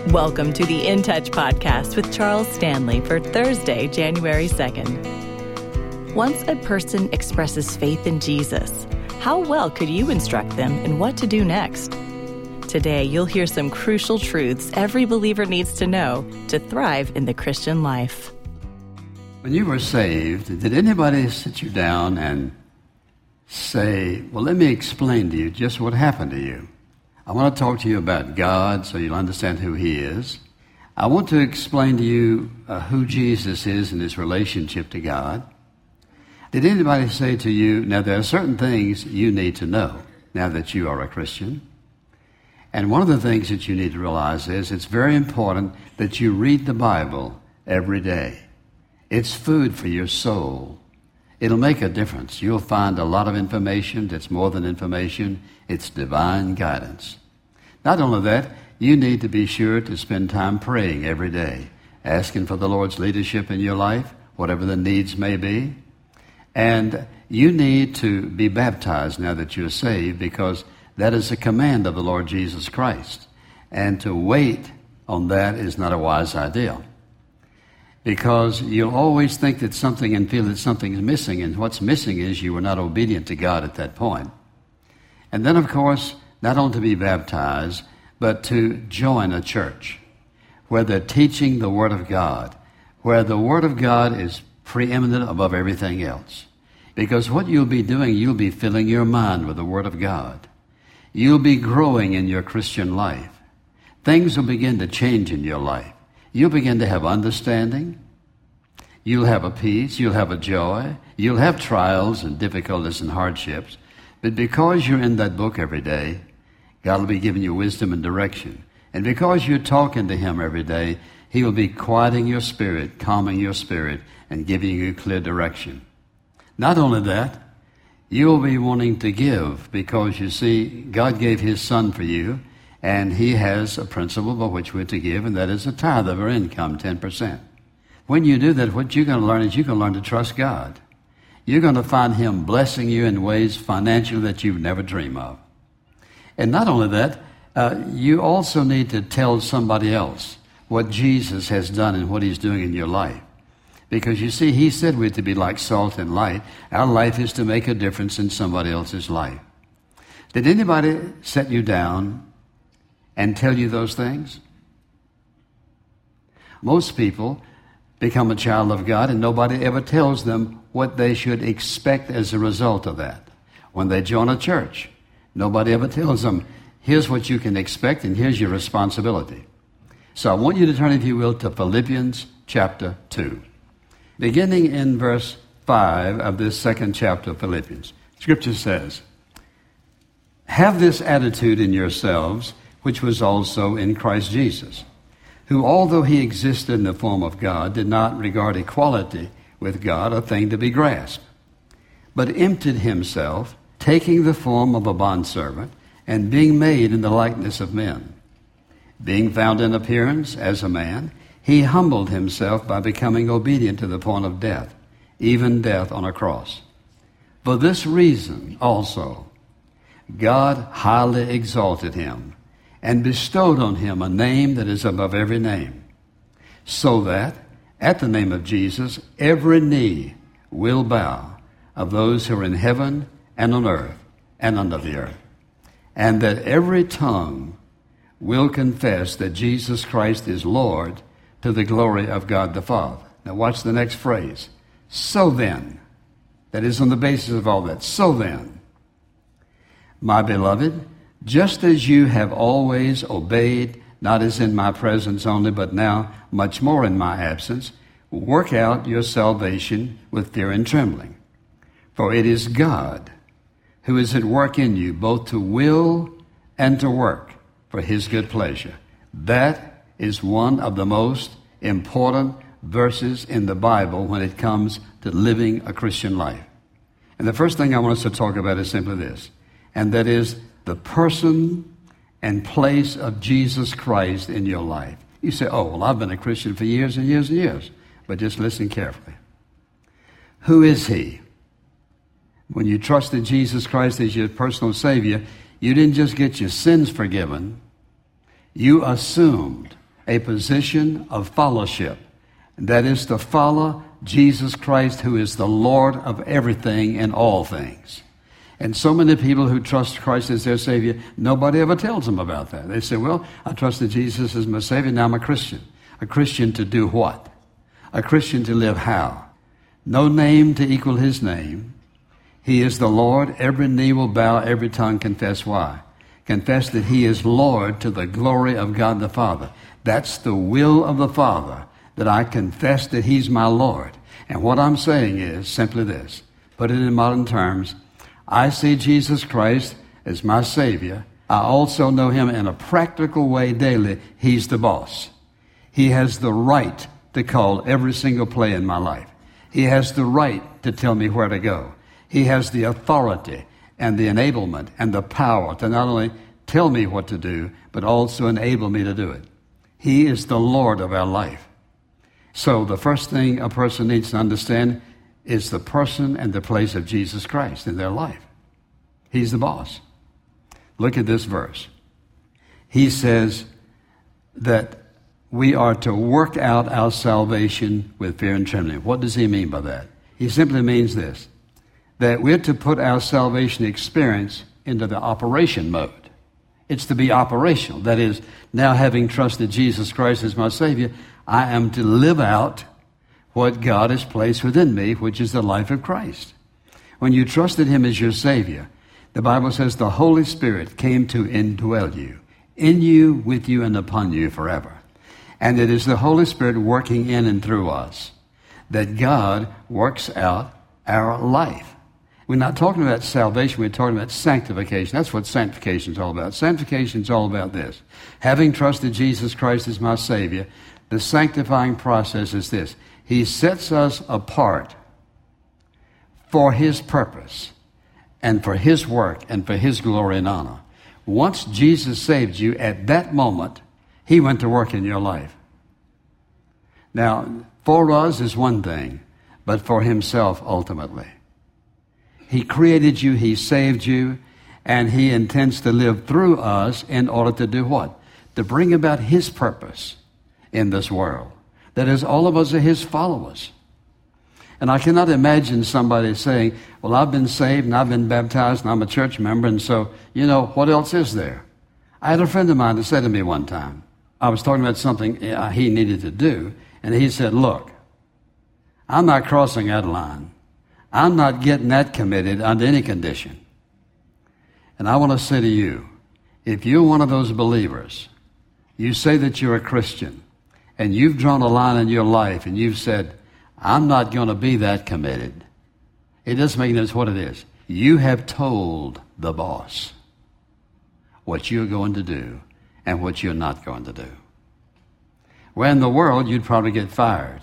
Welcome to the In Touch podcast with Charles Stanley for Thursday, January 2nd. Once a person expresses faith in Jesus, how well could you instruct them in what to do next? Today, you'll hear some crucial truths every believer needs to know to thrive in the Christian life. When you were saved, did anybody sit you down and say, well, let me explain to you just what happened to you? I want to talk to you about God so you'll understand who He is. I want to explain to you who Jesus is and His relationship to God. Did anybody say to you, now there are certain things you need to know now that you are a Christian? And one of the things that you need to realize is it's very important that you read the Bible every day. It's food for your soul. It'll make a difference. You'll find a lot of information that's more than information. It's divine guidance. Not only that, you need to be sure to spend time praying every day, asking for the Lord's leadership in your life, whatever the needs may be. And you need to be baptized now that you're saved, because that is a command of the Lord Jesus Christ. And to wait on that is not a wise idea, because you'll always think that something and feel that something is missing, and what's missing is you were not obedient to God at that point. And then, of course, not only to be baptized, but to join a church where they're teaching the Word of God, where the Word of God is preeminent above everything else. Because what you'll be doing, you'll be filling your mind with the Word of God. You'll be growing in your Christian life. Things will begin to change in your life. You'll begin to have understanding. You'll have a peace. You'll have a joy. You'll have trials and difficulties and hardships. But because you're in that book every day, God will be giving you wisdom and direction. And because you're talking to Him every day, He will be quieting your spirit, calming your spirit, and giving you clear direction. Not only that, you'll be wanting to give, because you see, God gave His Son for you, and He has a principle by which we're to give, and that is a tithe of our income, 10%. When you do that, what you're going to learn is you're going to learn to trust God. You're going to find Him blessing you in ways financially that you've never dreamed of. And not only that, you also need to tell somebody else what Jesus has done and what He's doing in your life. Because you see, He said we're to be like salt and light. Our life is to make a difference in somebody else's life. Did anybody set you down and tell you those things? Most people become a child of God and nobody ever tells them what they should expect as a result of that. When they join a church, nobody ever tells them, here's what you can expect and here's your responsibility. So I want you to turn, if you will, to Philippians chapter 2. Beginning in verse 5 of this second chapter of Philippians, Scripture says, have this attitude in yourselves, which was also in Christ Jesus, who, although He existed in the form of God, did not regard equality with God a thing to be grasped, but emptied Himself, taking the form of a bondservant, and being made in the likeness of men. Being found in appearance as a man, He humbled Himself by becoming obedient to the point of death, even death on a cross. For this reason also, God highly exalted Him and bestowed on Him a name that is above every name, so that at the name of Jesus every knee will bow, of those who are in heaven and on earth and under the earth, and that every tongue will confess that Jesus Christ is Lord, to the glory of God the Father. Now watch the next phrase. So then, that is on the basis of all that. So then, my beloved, just as you have always obeyed, not as in my presence only, but now much more in my absence, work out your salvation with fear and trembling. For it is God who is at work in you, both to will and to work for His good pleasure. That is one of the most important verses in the Bible when it comes to living a Christian life. And the first thing I want us to talk about is simply this, and that is the person and place of Jesus Christ in your life. You say, oh, well, I've been a Christian for years and years and years. But just listen carefully. Who is He? When you trusted Jesus Christ as your personal Savior, you didn't just get your sins forgiven. You assumed a position of fellowship. That is to follow Jesus Christ, who is the Lord of everything and all things. And so many people who trust Christ as their Savior, nobody ever tells them about that. They say, well, I trusted Jesus as my Savior, now I'm a Christian. A Christian to do what? A Christian to live how? No name to equal his name. He is the Lord. Every knee will bow, every tongue confess. Why? Confess that he is Lord to the glory of God the Father. That's the will of the Father, that I confess that he's my Lord. And what I'm saying is simply this. Put it in modern terms. I see Jesus Christ as my Savior. I also know him in a practical way daily. He's the boss. He has the right to call every single play in my life. He has the right to tell me where to go. He has the authority and the enablement and the power to not only tell me what to do, but also enable me to do it. He is the Lord of our life. So the first thing a person needs to understand is the person and the place of Jesus Christ in their life. He's the boss. Look at this verse. He says that we are to work out our salvation with fear and trembling. What does he mean by that? He simply means this, that we're to put our salvation experience into the operation mode. It's to be operational. That is, now having trusted Jesus Christ as my Savior, I am to live out what God has placed within me, which is the life of Christ. When you trusted him as your Savior, the Bible says the Holy Spirit came to indwell you, in you, with you, and upon you forever. And it is the Holy Spirit working in and through us that God works out our life. We're not talking about salvation, we're talking about sanctification. That's what sanctification is all about. Sanctification is all about this. Having trusted Jesus Christ as my Savior, the sanctifying process is this. He sets us apart for his purpose and for his work and for his glory and honor. Once Jesus saved you, at that moment, he went to work in your life. Now, for us is one thing, but for himself ultimately. He created you, he saved you, and he intends to live through us in order to do what? To bring about his purpose in this world. That is, all of us are his followers. And I cannot imagine somebody saying, well, I've been saved and I've been baptized and I'm a church member, and so, what else is there? I had a friend of mine that said to me one time, I was talking about something he needed to do, and he said, look, I'm not crossing that line. I'm not getting that committed under any condition. And I want to say to you, if you're one of those believers, you say that you're a Christian, and you've drawn a line in your life, and you've said, I'm not going to be that committed. It doesn't make sense what it is. You have told the boss what you're going to do and what you're not going to do. Where in the world, you'd probably get fired.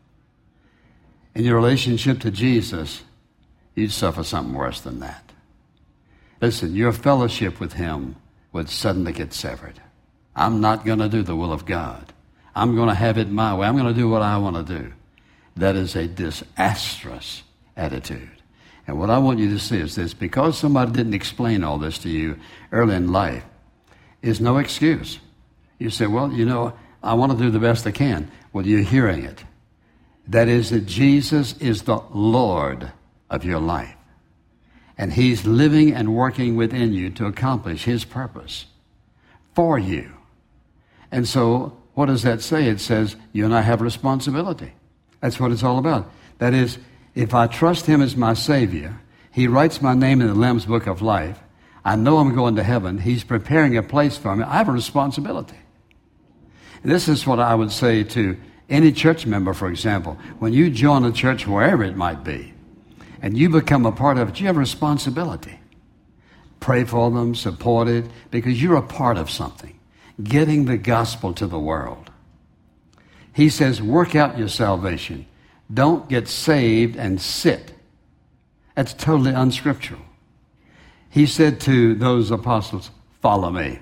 In your relationship to Jesus, you'd suffer something worse than that. Listen, your fellowship with him would suddenly get severed. I'm not going to do the will of God. I'm going to have it my way. I'm going to do what I want to do. That is a disastrous attitude. And what I want you to see is this. Because somebody didn't explain all this to you early in life, is no excuse. You say, well, I want to do the best I can. Well, you're hearing it. That is that Jesus is the Lord of your life. And he's living and working within you to accomplish his purpose for you. And so, what does that say? It says, you and I have responsibility. That's what it's all about. That is, if I trust him as my Savior, he writes my name in the Lamb's Book of Life. I know I'm going to heaven. He's preparing a place for me. I have a responsibility. This is what I would say to any church member, for example. When you join a church, wherever it might be, and you become a part of it, you have a responsibility. Pray for them, support it, because you're a part of something. Getting the gospel to the world. He says, work out your salvation. Don't get saved and sit. That's totally unscriptural. He said to those apostles, follow me.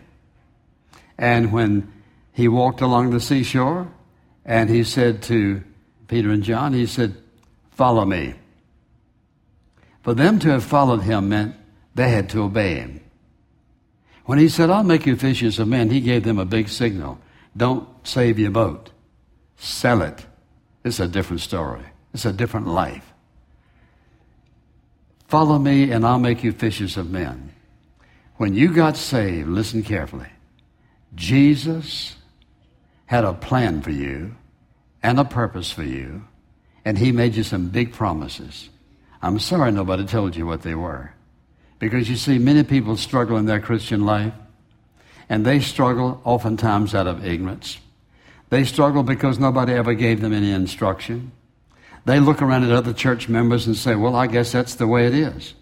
And when he walked along the seashore, and he said to Peter and John, he said, follow me. For them to have followed him meant they had to obey him. When he said, I'll make you fishers of men, he gave them a big signal. Don't save your boat. Sell it. It's a different story. It's a different life. Follow me and I'll make you fishers of men. When you got saved, listen carefully. Jesus had a plan for you and a purpose for you, and he made you some big promises. I'm sorry nobody told you what they were. Because you see, many people struggle in their Christian life, and they struggle oftentimes out of ignorance. They struggle because nobody ever gave them any instruction. They look around at other church members and say, well, I guess that's the way it is.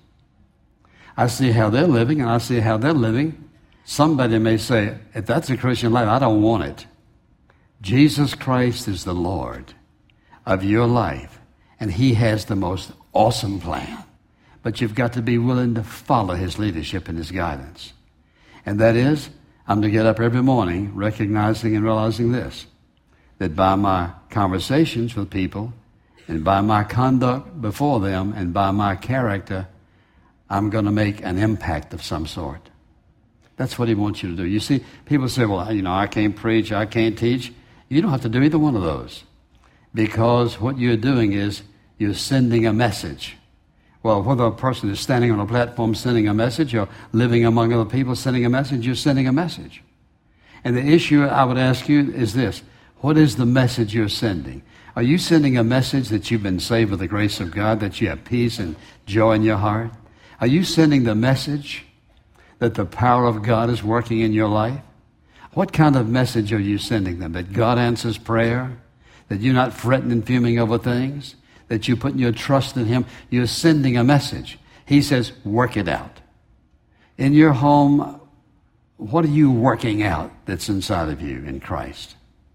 I see how they're living, and I see how they're living. Somebody may say, if that's a Christian life, I don't want it. Jesus Christ is the Lord of your life, and he has the most awesome plan. But you've got to be willing to follow his leadership and his guidance. And that is, I'm to get up every morning recognizing and realizing this, that by my conversations with people and by my conduct before them and by my character, I'm going to make an impact of some sort. That's what he wants you to do. You see, people say, well, I can't preach, I can't teach. You don't have to do either one of those, because what you're doing is you're sending a message. Well, whether a person is standing on a platform sending a message or living among other people sending a message, you're sending a message. And the issue I would ask you is this. What is the message you're sending? Are you sending a message that you've been saved with the grace of God, that you have peace and joy in your heart? Are you sending the message that the power of God is working in your life? What kind of message are you sending them? That God answers prayer? That you're not fretting and fuming over things? That you're putting your trust in him? You're sending a message. He says, work it out. In your home, what are you working out that's inside of you in Christ?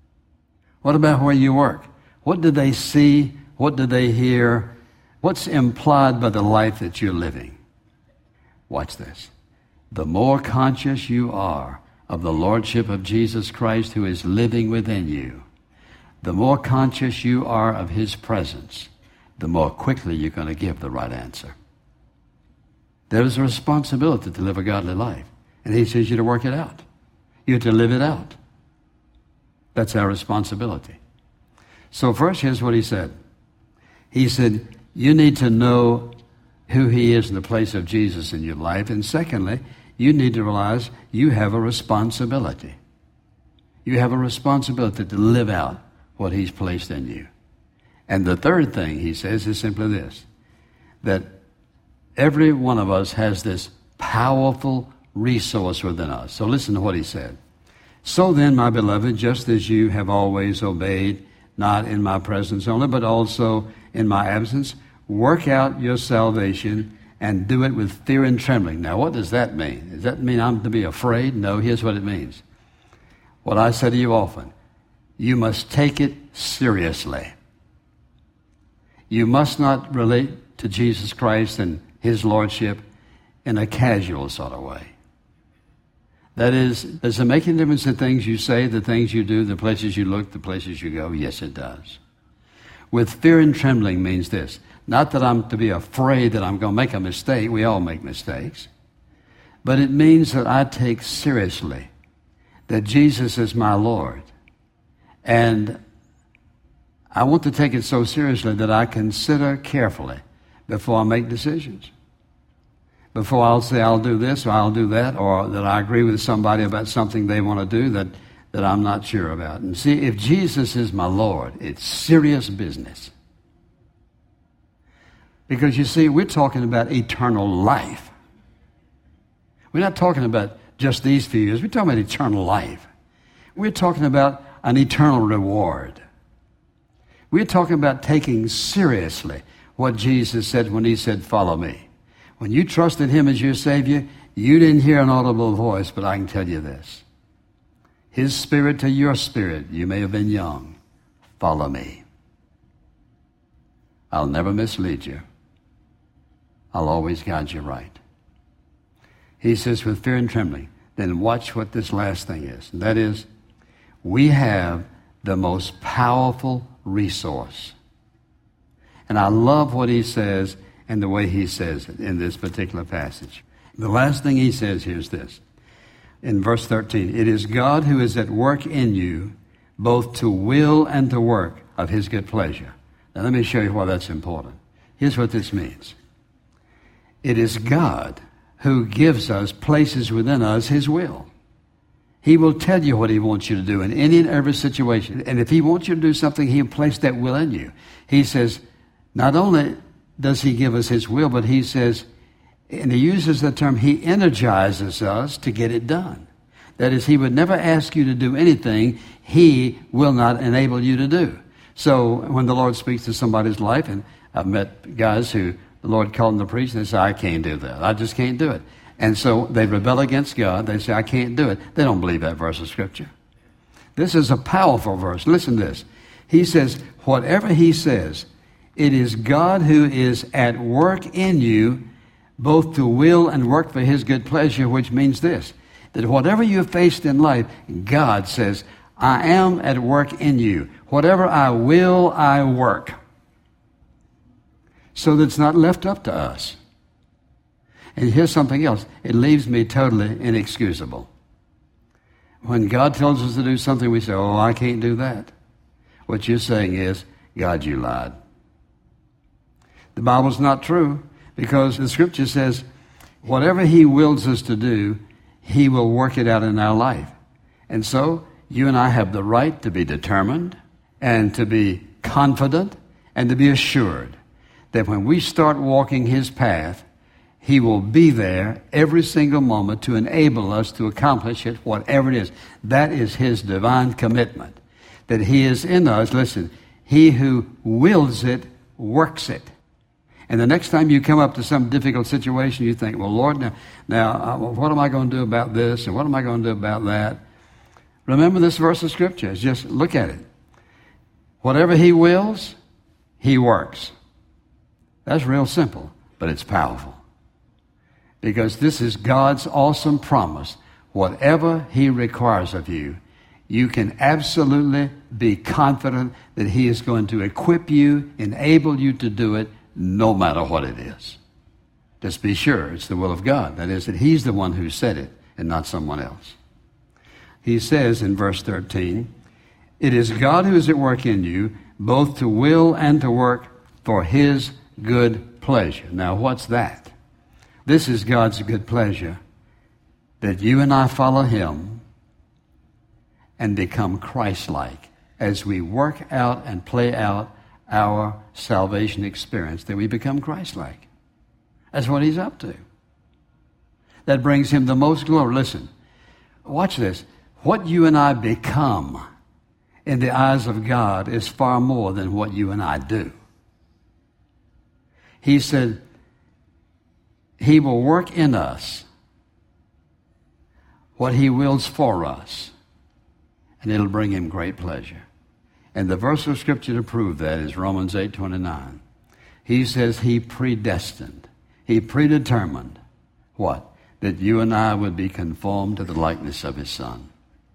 What about where you work? What do they see? What do they hear? What's implied by the life that you're living? Watch this. The more conscious you are of the Lordship of Jesus Christ who is living within you, the more conscious you are of his presence, the more quickly you're going to give the right answer. There is a responsibility to live a godly life, and he says you to work it out. You're to live it out. That's our responsibility. So first, here's what he said. He said, you need to know who he is in the place of Jesus in your life. And secondly, you need to realize you have a responsibility. You have a responsibility to live out what he's placed in you. And the third thing he says is simply this, that every one of us has this powerful resource within us. So listen to what he said. So then, my beloved, just as you have always obeyed, not in my presence only, but also in my absence, work out your salvation and do it with fear and trembling. Now, what does that mean? Does that mean I'm to be afraid? No, here's what it means. What I say to you often, you must take it seriously. You must not relate to Jesus Christ and his lordship in a casual sort of way. That is, does it make a difference the things you say, the things you do, the places you look, the places you go? Yes, it does. With fear and trembling means this. Not that I'm to be afraid that I'm going to make a mistake. We all make mistakes. But it means that I take seriously that Jesus is my Lord. And I want to take it so seriously that I consider carefully before I make decisions. Before I'll say I'll do this or I'll do that, or that I agree with somebody about something they want to do that I'm not sure about. And see, if Jesus is my Lord, it's serious business. Because you see, we're talking about eternal life. We're not talking about just these few years. We're talking about eternal life. We're talking about an eternal reward. We're talking about taking seriously what Jesus said when he said, follow me. When you trusted him as your Savior, you didn't hear an audible voice, but I can tell you this. His spirit to your spirit, you may have been young, follow me. I'll never mislead you. I'll always guide you right. He says with fear and trembling, then watch what this last thing is. And that is, we have the most powerful resource. And I love what he says and the way he says it in this particular passage. The last thing he says here is this. in verse 13, it is God who is at work in you, both to will and to work of his good pleasure. Now let me show you why that's important. Here's what this means. It is God who gives us places within us his will. He will tell you what he wants you to do in any and every situation. And if he wants you to do something, he'll place that will in you. He says, not only does he give us his will, but he says, and he uses the term, he energizes us to get it done. That is, he would never ask you to do anything he will not enable you to do. So when the Lord speaks to somebody's life, and I've met guys who the Lord called them to preach, and they say, I can't do that. I just can't do it. And so they rebel against God. They say, I can't do it. They don't believe that verse of Scripture. This is a powerful verse. Listen to this. He says, whatever he says, it is God who is at work in you, both to will and work for his good pleasure, which means this, that whatever you have faced in life, God says, I am at work in you. Whatever I will, I work. So that it's not left up to us. And here's something else. It leaves me totally inexcusable. When God tells us to do something, we say, oh, I can't do that. What you're saying is, God, you lied. The Bible's not true, because the Scripture says, whatever he wills us to do, he will work it out in our life. And so, you and I have the right to be determined and to be confident and to be assured that when we start walking his path, he will be there every single moment to enable us to accomplish it, whatever it is. That is his divine commitment. That he is in us. Listen, he who wills it, works it. And the next time you come up to some difficult situation, you think, well, Lord, now what am I going to do about this? And what am I going to do about that? Remember this verse of Scripture. Just look at it. Whatever he wills, he works. That's real simple, but it's powerful. Because this is God's awesome promise. Whatever he requires of you, you can absolutely be confident that he is going to equip you, enable you to do it, no matter what it is. Just be sure it's the will of God. That is, that he's the one who said it and not someone else. He says in verse 13, it is God who is at work in you, both to will and to work for his good pleasure. Now, what's that? This is God's good pleasure, that you and I follow him and become Christ-like as we work out and play out our salvation experience, that we become Christ-like. That's what he's up to. That brings him the most glory. Listen, watch this. What you and I become in the eyes of God is far more than what you and I do. He said, he will work in us what he wills for us, and it'll bring him great pleasure. And the verse of Scripture to prove that is Romans 8:29. He says he predestined, he predetermined, what? That you and I would be conformed to the likeness of his Son.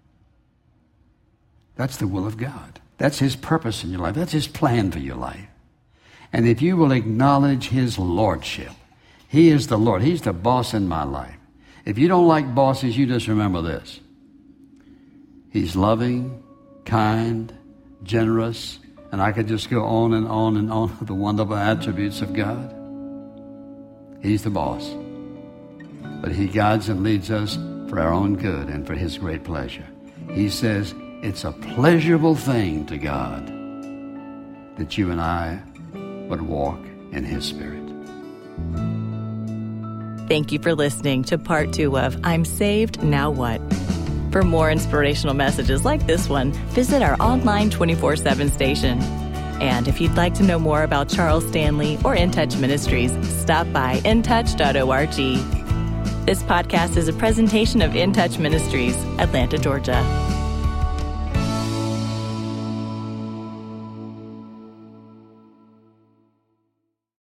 That's the will of God. That's his purpose in your life. That's his plan for your life. And if you will acknowledge his lordship, he is the Lord. He's the boss in my life. If you don't like bosses, you just remember this. He's loving, kind, generous, and I could just go on and on and on with the wonderful attributes of God. He's the boss. But he guides and leads us for our own good and for his great pleasure. He says it's a pleasurable thing to God that you and I would walk in his Spirit. Thank you for listening to part 2 of I'm Saved, Now What? For more inspirational messages like this one, visit our online 24/7 station. And if you'd like to know more about Charles Stanley or In Touch Ministries, stop by intouch.org. This podcast is a presentation of In Touch Ministries, Atlanta, Georgia.